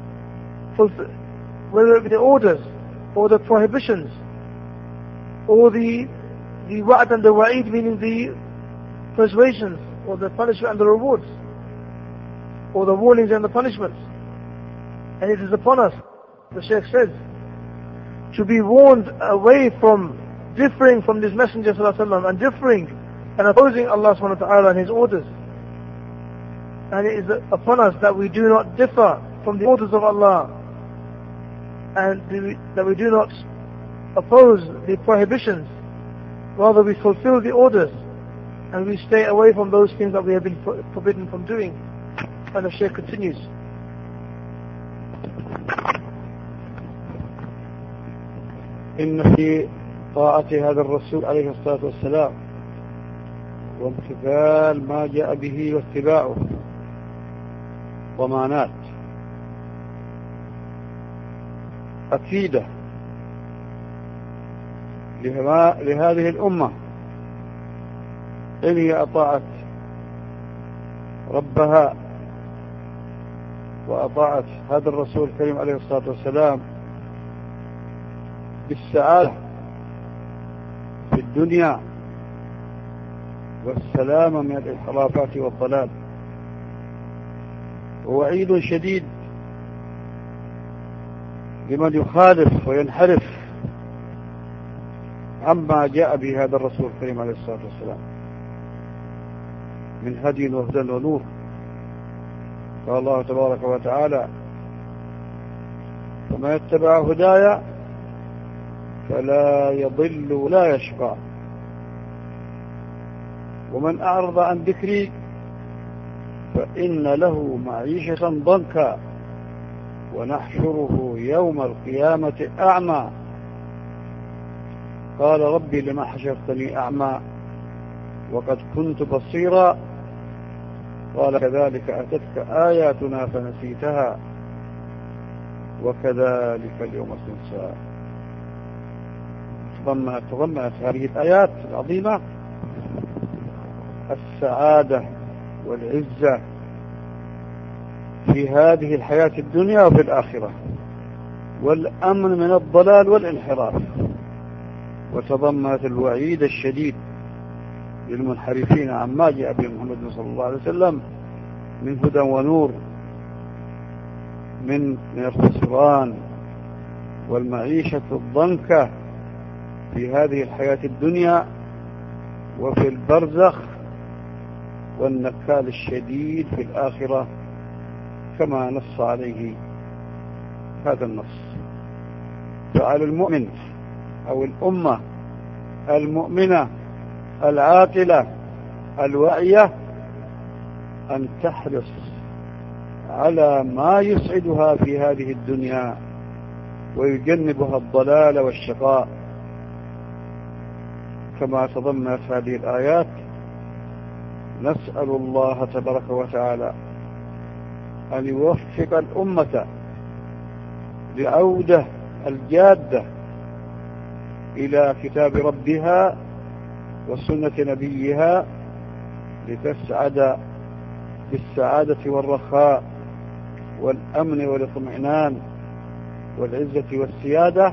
[SPEAKER 3] whether it be the orders or the prohibitions or the the wa'd and the wa'id, meaning the persuasions or the punishment and the rewards, or the warnings and the punishments. And it is upon us, the Shaykh says, to be warned away from differing from this Messenger sallallahu alaihi wasallam and differing and opposing Allah subhanahu wa ta'ala and His orders. And it is upon us that we do not differ from the orders of Allah, and that we do not oppose the prohibitions, rather we fulfill the orders and we stay away from those things that we have been forbidden from doing. And the Shaykh continues.
[SPEAKER 2] إن في طاعة هذا الرسول عليه الصلاة والسلام وامتثال ما جاء به واتباعه ضمانات أكيدة لهذه الأمة إن هي أطاعت ربها وأطاعت هذا الرسول الكريم عليه الصلاة والسلام بالسعادة في الدنيا والسلامة من الانحرافات والضلال. ووعيد شديد لمن يخالف وينحرف عما جاء به هذا الرسول الكريم عليه الصلاة والسلام من هدي وهدى ونور. قال الله تبارك وتعالى: فما يتبع هدايا فلا يضل ولا يشقى ومن أعرض عن ذكري فإن له معيشة ضنكا ونحشره يوم القيامة أعمى قال ربي لما حشرتني أعمى وقد كنت بصيرا قال كذلك أتتك آياتنا فنسيتها وكذلك اليوم تنسى. تضمنت هذه الآيات العظيمة السعادة والعزة في هذه الحياة الدنيا وفي الآخرة، والأمن من الضلال والانحراف، وتضمنت الوعيد الشديد للمنحرفين عما جاء به محمد صلى الله عليه وسلم من هدى ونور، من من الخسران والمعيشة الضنكة في هذه الحياة الدنيا وفي البرزخ، والنكال الشديد في الآخرة كما نص عليه هذا النص. فعلى المؤمن أو الأمة المؤمنة العاقلة الواعية أن تحرص على ما يسعدها في هذه الدنيا ويجنبها الضلال والشقاء، كما تضمنت هذه الآيات. نسأل الله تبارك وتعالى أن يوفق الأمة لعودة الجادة إلى كتاب ربها وسنة نبيها لتسعد بالسعادة والرخاء والأمن والاطمئنان والعزة والسيادة،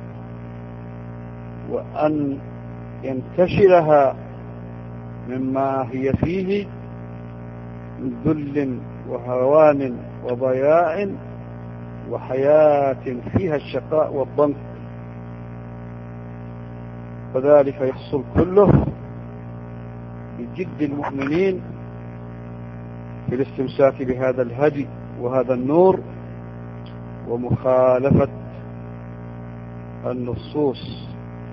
[SPEAKER 2] وأن ينتشلها مما هي فيه من ذل وهوان وضياع وحياة فيها الشقاء والضنك. وذلك يحصل كله بجد المؤمنين في الاستمساك بهذا الهدي وهذا النور، ومخالفة النصوص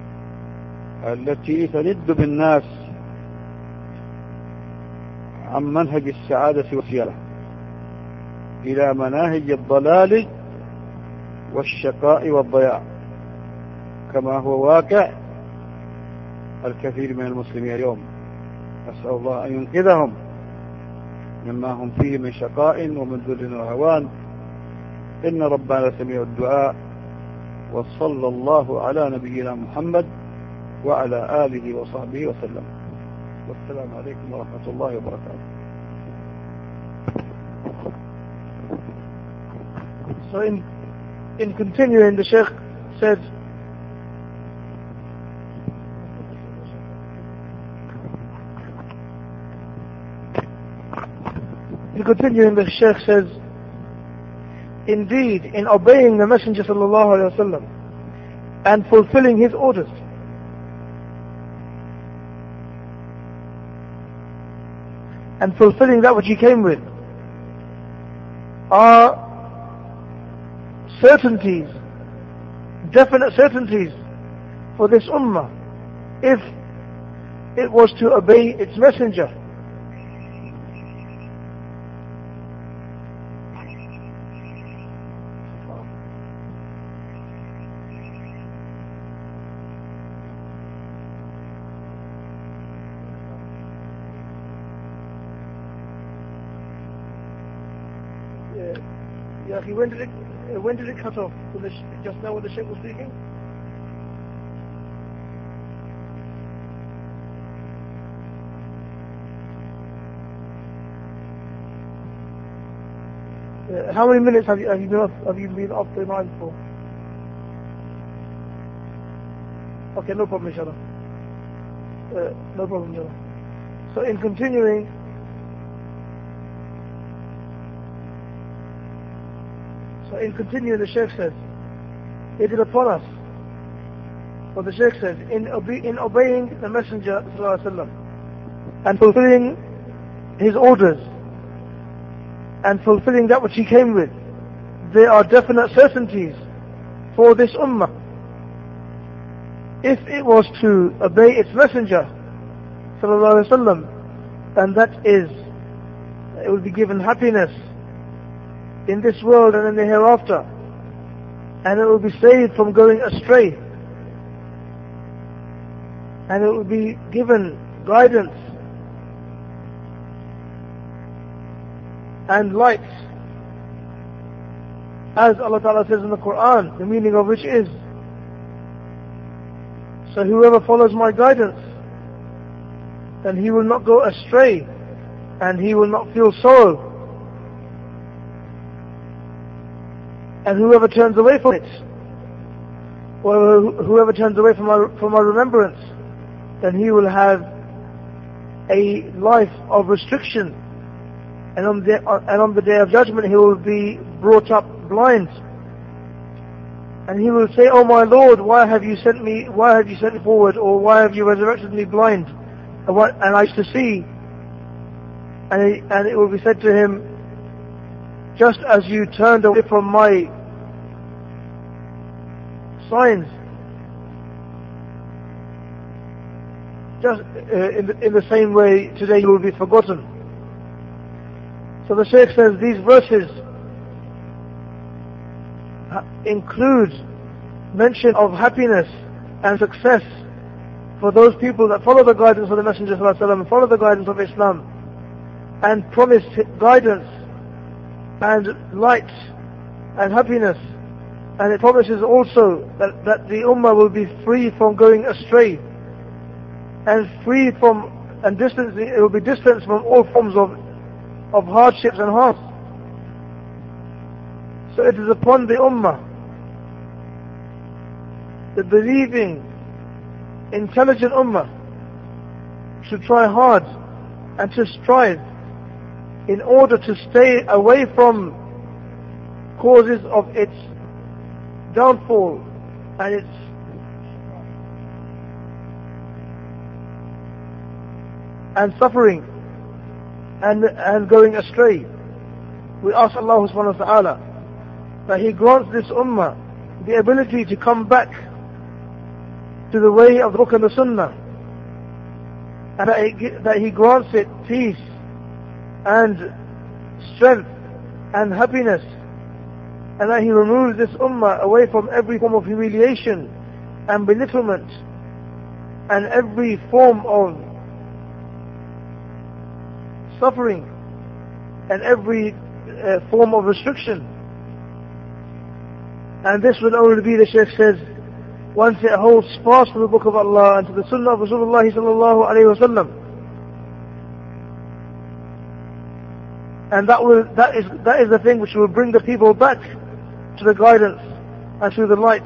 [SPEAKER 2] التي تند بالناس عن منهج السعادة والسيادة إلى مناهج الضلال والشقاء والضياع، كما هو واقع الكثير من المسلمين اليوم. أسأل الله أن ينقذهم مما هم فيه من شقاء ومن ذل وهوان، إن ربنا سميع الدعاء. وصلى الله على نبينا محمد وعلى آله وصحبه وسلم، والسلام عليكم ورحمة الله وبركاته.
[SPEAKER 3] So in, in continuing, the Sheikh said, in continuing, the Sheikh says, indeed, in obeying the Messenger sallallahu alaihi wasallam and fulfilling his orders, and fulfilling that which he came with, are certainties, definite certainties for this ummah if it was to obey its messenger. Yeah, yeah, when did it When did it cut off? Just now when the Sheikh was speaking? Uh, how many minutes have you, have you been off, have you been off the line for? Okay, no problem, inshallah. Uh, no problem, inshallah. So in continuing, So in continuing, the Sheikh says, it is upon us, what the Sheikh says, in, obe in obeying the Messenger sallallahu alaihi wasallam and fulfilling his orders and fulfilling that which he came with, there are definite certainties for this ummah. If it was to obey its Messenger sallallahu alaihi wasallam, and that is, it will be given happiness in this world and in the hereafter, and it will be saved from going astray. and it will be given guidance and light, as Allah Ta'ala says in the Quran, the meaning of which is, so whoever follows my guidance, then he will not go astray and he will not feel sorrow, and whoever turns away from it, or whoever turns away from my, from my remembrance, then he will have a life of restriction, and on the, and on the day of judgment he will be brought up blind, and he will say, "Oh my Lord, why have you sent me, why have you sent me forward, or why have you resurrected me blind, and, what, and I used to see," and, he, and it will be said to him, "Just as you turned away from my signs, just uh, in, the, in the same way today you will be forgotten." So the Shaykh says these verses include mention of happiness and success for those people that follow the guidance of the Messenger ﷺ and follow the guidance of Islam, and promise guidance and light and happiness. And it promises also that, that the Ummah will be free from going astray, and free from, and distance, it will be distanced from all forms of, of hardships and harms. So it is upon the Ummah, the believing, intelligent Ummah, to try hard and to strive in order to stay away from causes of its downfall and its and suffering and and going astray. We ask Allah subhanahu wa ta'ala that He grants this ummah the ability to come back to the way of the Book and the Sunnah, and that He, that he grants it peace and strength and happiness, and that He removes this ummah away from every form of humiliation and belittlement and every form of suffering and every uh, form of restriction. And this will only be, the Shaykh says, once it holds fast to the Book of Allah and to the Sunnah of Rasulullah sallallahu alayhi wa sallam. And that will, that is, that is the thing which will bring the people back to the guidance and to the light,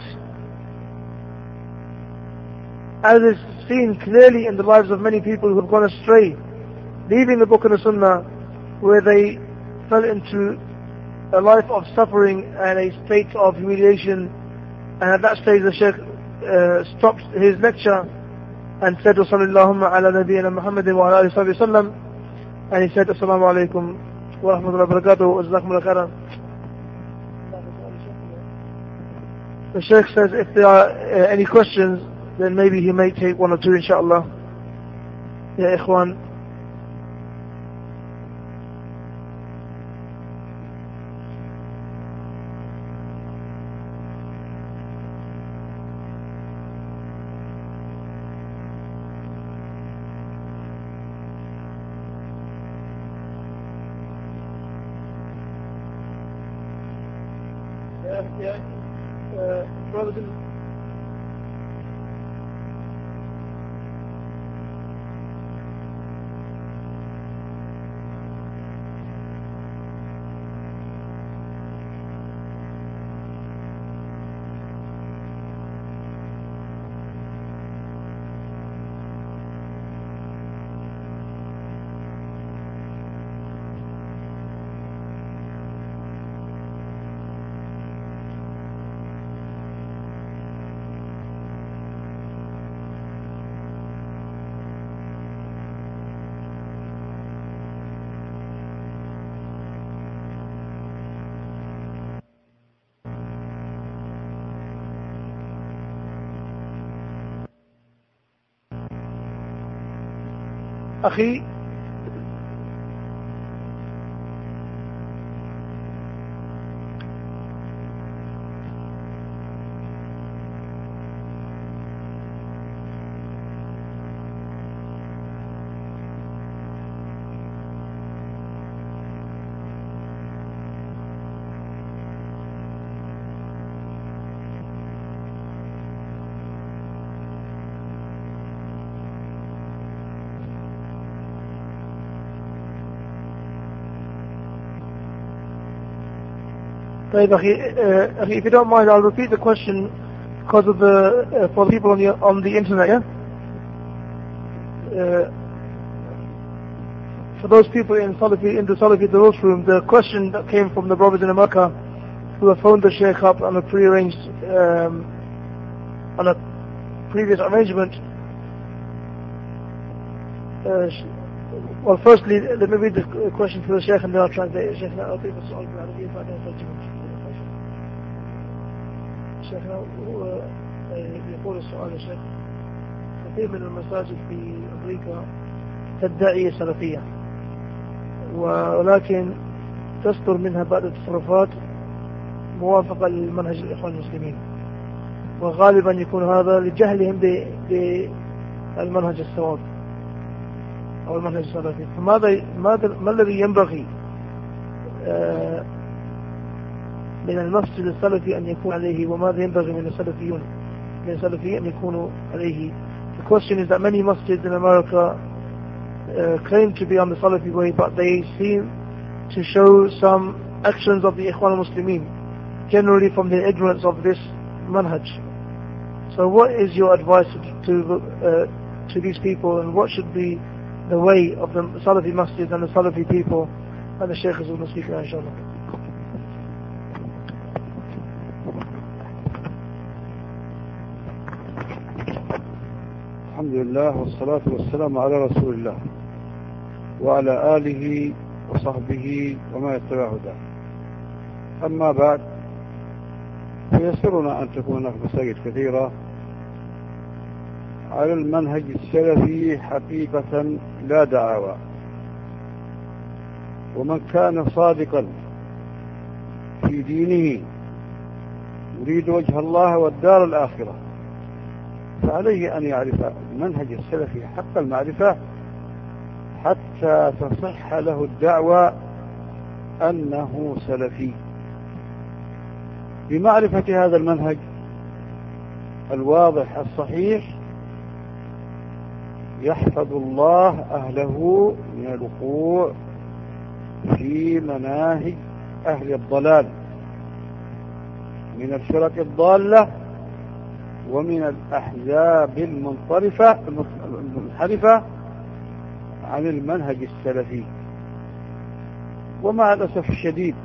[SPEAKER 3] as is seen clearly in the lives of many people who have gone astray, leaving the Book and the Sunnah, where they fell into a life of suffering and a state of humiliation. And at that stage the Shaykh uh, stopped his lecture and said, "Sallallahu ala nabiyyina Muhammadin wa ala alihi wa sallam," and he said, "Assalamu alaikum wa rahmatullahi wa barakatuh, wa jazakumullahu khairan." The Shaykh says if there are uh, any questions, then maybe he may take one or two, inshallah. Ya ikhwan. Yeah, yeah. Uh, brothers and أخي، طيب أخي, uh, if you don't mind, I'll repeat the question because of the uh, for the people on the on the internet. Yeah. Uh, for those people in Salafi in the Salafi Durus room, the question that came from the brothers in America who have phoned the Sheikh up on a pre-arranged um, on a previous arrangement. Uh, well, firstly, let me read the question for the Sheikh and then I'll translate it. Sheikh, I'll take the solve out of you if I don't touch you. شيخنا يقول السؤال الشيخ كثير من المساجد في أمريكا تدعي سلفية ولكن تصدر منها بعض التصرفات موافقة للمنهج الإخوان المسلمين وغالبا يكون هذا لجهلهم بالمنهج الصواب أو المنهج السلفي. فماذا ماذا ما الذي ينبغي من المسجد السلفي أن يكون عليه وماذا ينبغي من السلفيون من السلفيين أن يكونوا عليه? The question is that many masjids in America uh, claim to be on the Salafi way, but they seem to show some actions of the Ikhwan al-Muslimin, generally from the ignorance of this manhaj. So what is your advice to uh, to these people, and what should be the way of the Salafi masjids and the Salafi people? And the Shaykh is going to speak now, inshallah.
[SPEAKER 2] الحمد لله والصلاة والسلام على رسول الله وعلى آله وصحبه وما يتبع هداه. أما بعد، فيسرنا أن تكون هناك مساجد كثيرة على المنهج السلفي حقيقة لا دعاوى، ومن كان صادقا في دينه يريد وجه الله والدار الآخرة فعليه أن يعرف المنهج السلفي حق المعرفة حتى تصح له الدعوة أنه سلفي. بمعرفة هذا المنهج الواضح الصحيح يحفظ الله أهله من الوقوع في مناهج أهل الضلال من الفرق الضالة ومن الأحزاب المنصرفة المنحرفة عن المنهج السلفي. ومع الأسف الشديد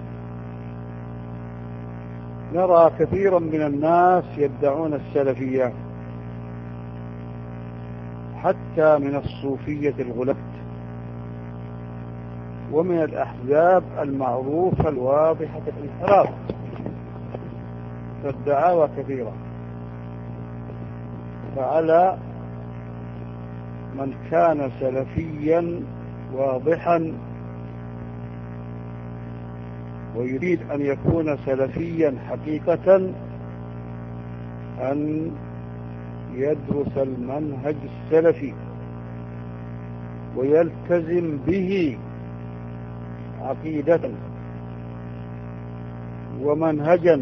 [SPEAKER 2] نرى كثيرا من الناس يدعون السلفية حتى من الصوفية الغلة ومن الأحزاب المعروفة الواضحة الانحراف، فالدعاوى كثيرة. فعلى من كان سلفيا واضحا ويريد أن يكون سلفيا حقيقة أن يدرس المنهج السلفي ويلتزم به عقيدة ومنهجا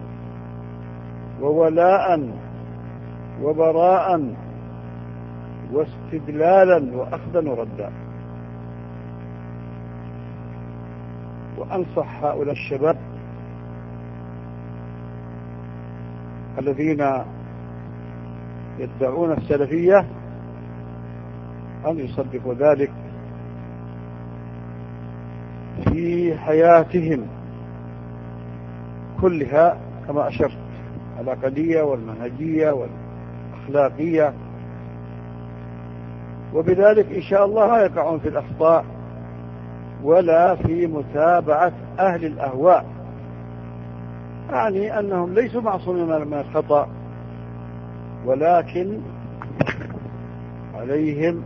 [SPEAKER 2] وولاء وبراء واستدلالا وأخذا وردا. وأنصح هؤلاء الشباب الذين يدعون السلفية أن يصدقوا ذلك في حياتهم كلها كما أشرت، العقدية والمنهجية والأخلاقية، وبذلك إن شاء الله لا يقعون في الأخطاء ولا في متابعة أهل الأهواء. يعني أنهم ليسوا معصومين من الخطأ، ولكن عليهم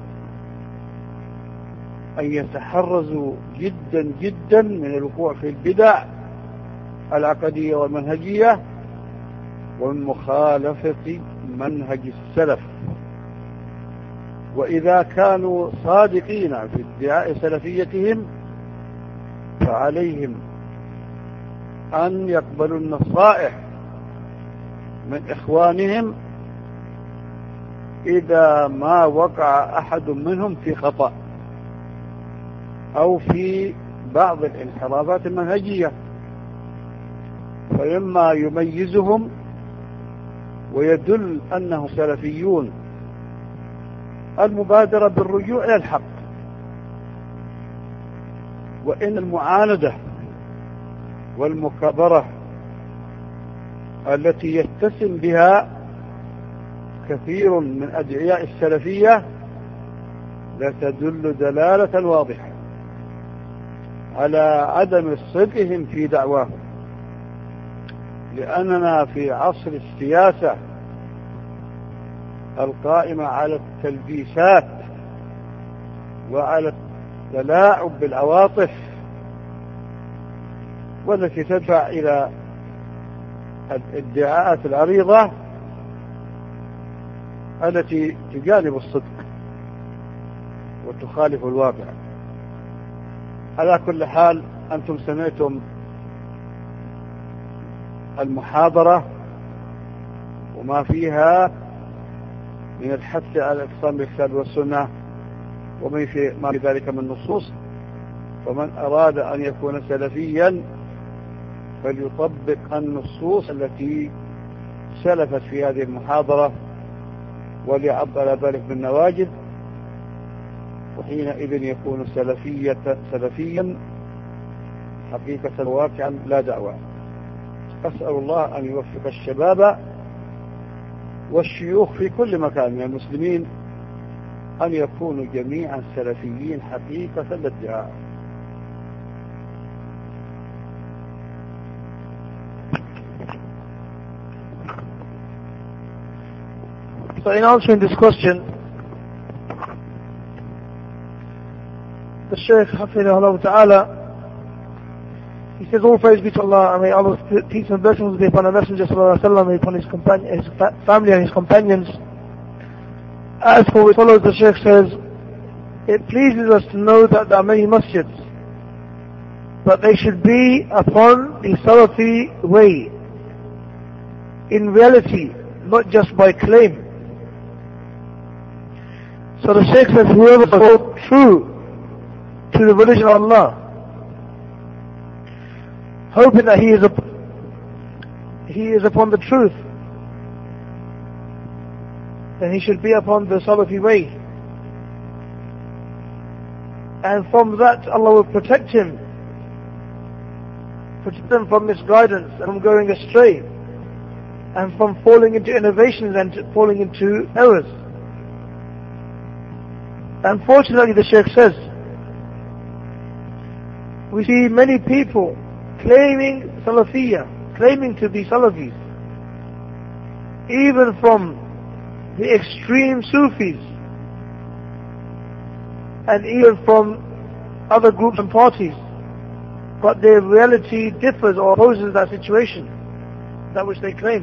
[SPEAKER 2] أن يتحرزوا جدا جدا من الوقوع في البدع العقدية والمنهجية ومن مخالفة منهج السلف. وإذا كانوا صادقين في ادعاء سلفيتهم فعليهم أن يقبلوا النصائح من إخوانهم إذا ما وقع أحد منهم في خطأ أو في بعض الانحرافات المنهجية. فمما يميزهم ويدل أنهم سلفيون المبادرة بالرجوع إلى الحق، وإن المعاندة والمكابرة التي يتسم بها كثير من أدعياء السلفية لا تدل دلالة واضحة على عدم صدقهم في دعواهم، لأننا في عصر السياسة القائمة على التلبيسات وعلى التلاعب بالعواطف، والتي تدفع إلى الادعاءات العريضة التي تجانب الصدق وتخالف الواقع. على كل حال، أنتم سمعتم المحاضرة وما فيها من الحث على الاعتصام بالكتاب والسنة وما في ما في ذلك من نصوص. فمن أراد أن يكون سلفيا فليطبق النصوص التي سلفت في هذه المحاضرة وليعض على ذلك بالنواجذ، وحينئذ يكون سلفية سلفيا حقيقة واقعا لا دعوة. أسأل الله أن يوفق الشباب والشيوخ في كل مكان من المسلمين أن يكونوا جميعا سلفيين حقيقة الادعاء.
[SPEAKER 3] So in answering this question, the Shaykh Hafidahullah Ta'ala, he says, all praise be to Allah, and may Allah's peace and blessings be upon the Messenger Sallallahu Alaihi Wasallam, upon his, companion, his fa- family and his companions. As for what follows, the Shaykh says, it pleases us to know that there are many masjids, but they should be upon the Salafi way, in reality, not just by claim. So the Shaykh says, whoever holds true to the religion of Allah, hoping that he is up, he is upon the truth, then he should be upon the Salafi way. And from that Allah will protect him, protect him from misguidance and from going astray, and from falling into innovations and falling into errors. Unfortunately, the Shaykh says, we see many people claiming Salafiyya, claiming to be Salafis, even from the extreme Sufis, and even from other groups and parties, but their reality differs or opposes that situation, that which they claim.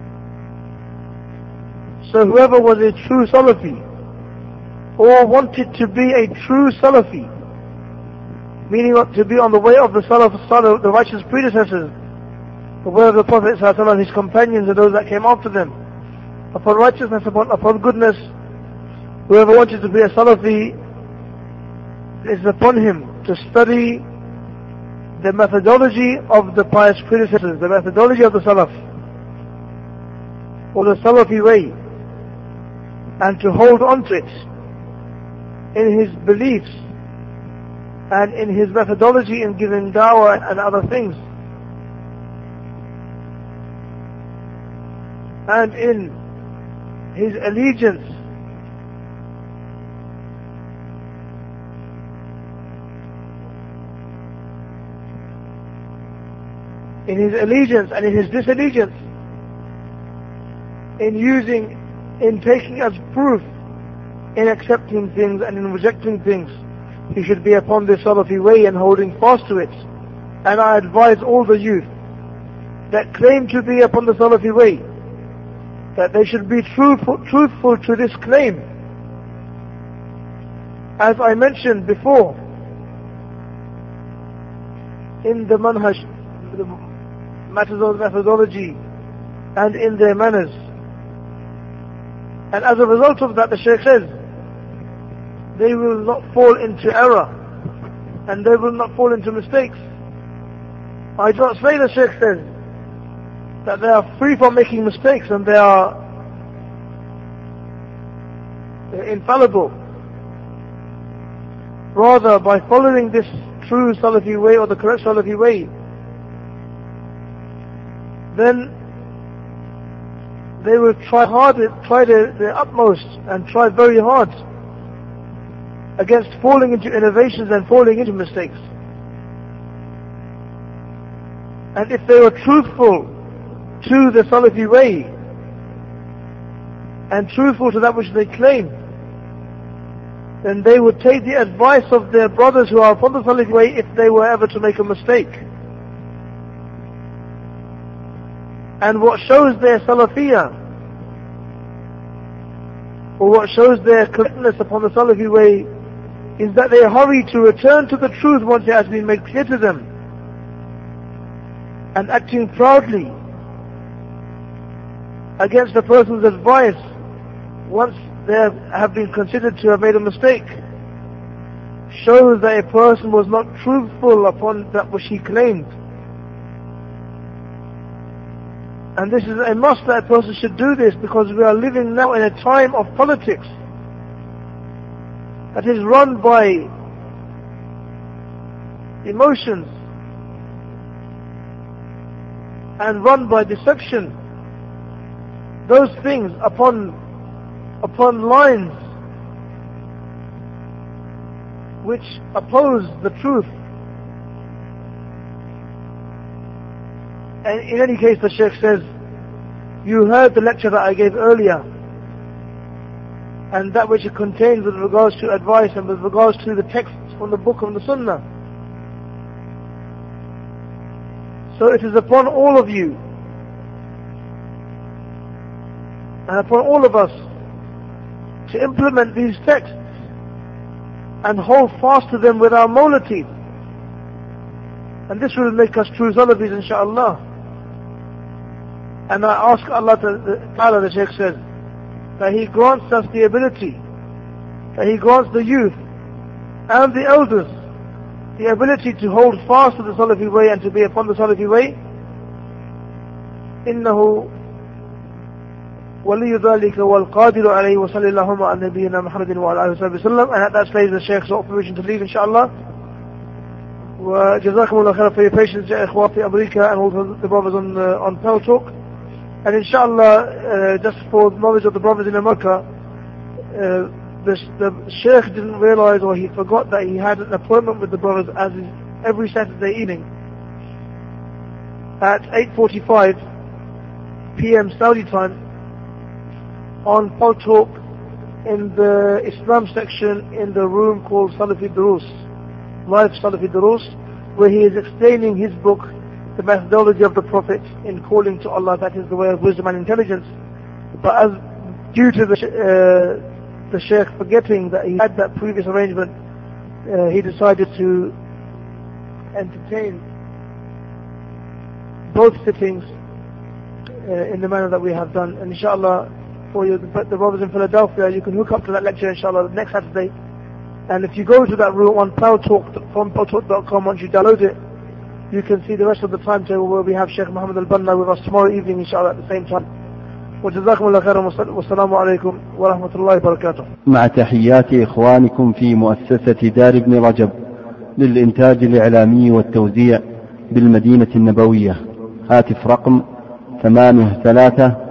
[SPEAKER 3] So whoever was a true Salafi, or wanted to be a true Salafi, meaning to be on the way of the Salaf, the righteous predecessors, the way of the Prophet ﷺ and his companions and those that came after them, upon righteousness, upon, upon goodness, whoever wanted to be a Salafi, it is upon him to study the methodology of the pious predecessors, the methodology of the Salaf, or the Salafi way, and to hold on to it in his beliefs and in his methodology in giving da'wah and other things, and in his allegiance in his allegiance and in his disallegiance, in using, in taking as proof, in accepting things and in rejecting things. He should be upon this Salafi way and holding fast to it. And I advise all the youth that claim to be upon the Salafi way, that they should be truthful, truthful to this claim. As I mentioned before, in the manhaj, the matters of methodology, and in their manners. And as a result of that, the Shaykh says, they will not fall into error, and they will not fall into mistakes. I do not say, the Shaykh says, that they are free from making mistakes and they are infallible. Rather, by following this true Salafi way or the correct Salafi way, then they will try hard, try their, their utmost and try very hard against falling into innovations and falling into mistakes. And if they were truthful to the Salafi way and truthful to that which they claim, then they would take the advice of their brothers who are upon the Salafi way if they were ever to make a mistake. And what shows their Salafiyah, or what shows their correctness upon the Salafi way, is that they hurry to return to the truth once it has been made clear to them, and acting proudly against a person's advice once they have been considered to have made a mistake, shows that a person was not truthful upon that which he claimed. And this is a must that a person should do this, because we are living now in a time of politics that is run by emotions and run by deception. Those things upon upon lines which oppose the truth. And in any case, the Shaykh says, you heard the lecture that I gave earlier, and that which it contains with regards to advice and with regards to the texts from the book of the Sunnah. So it is upon all of you and upon all of us to implement these texts and hold fast to them with our molar teeth. And this will make us true Salafis, inshaAllah. And I ask Allah Ta'ala, the Shaykh says, that He grants us the ability, that He grants the youth and the elders the ability to hold fast to the Salafi way and to be upon the Salafi way. إنه ولي ذلك والقادر عليه وصلى اللهم على نبينا محمد وعلى آله وصحبه وسلم. And at that stage the Shaykh sought permission to leave, inshaAllah. وجزاكم الله خير for your patience, يا إخوة في أمريكا and all the brothers on, uh, on Pell Talk. And inshallah, uh, just for knowledge of the brothers in America, uh, the, the Shaykh didn't realize, or he forgot that he had an appointment with the brothers as is every Saturday evening at eight forty-five p m Saudi time on Pell Talk in the Islam section in the room called Salafi Durus, live Salafi Durus, where he is explaining his book, The Methodology of the Prophet in Calling to Allah, that is the way of wisdom and intelligence. But as due to the uh, the Shaykh forgetting that he had that previous arrangement, uh, he decided to entertain both sittings uh, in the manner that we have done. And inshallah, for you, the, the brothers in Philadelphia, you can hook up to that lecture inshallah next Saturday. And if you go to that room on Powtalk, from powtalk dot com, once you download it, you can see the rest of the timetable where we have Shaykh Muhammad Al-Banna with us tomorrow evening inshallah at the same time. وجزاكم الله خيرا والسلام عليكم ورحمة الله وبركاته.
[SPEAKER 1] مع تحيات إخوانكم في مؤسسة دار ابن رجب للإنتاج الإعلامي والتوزيع بالمدينة النبوية. هاتف رقم ثمانية ثلاثة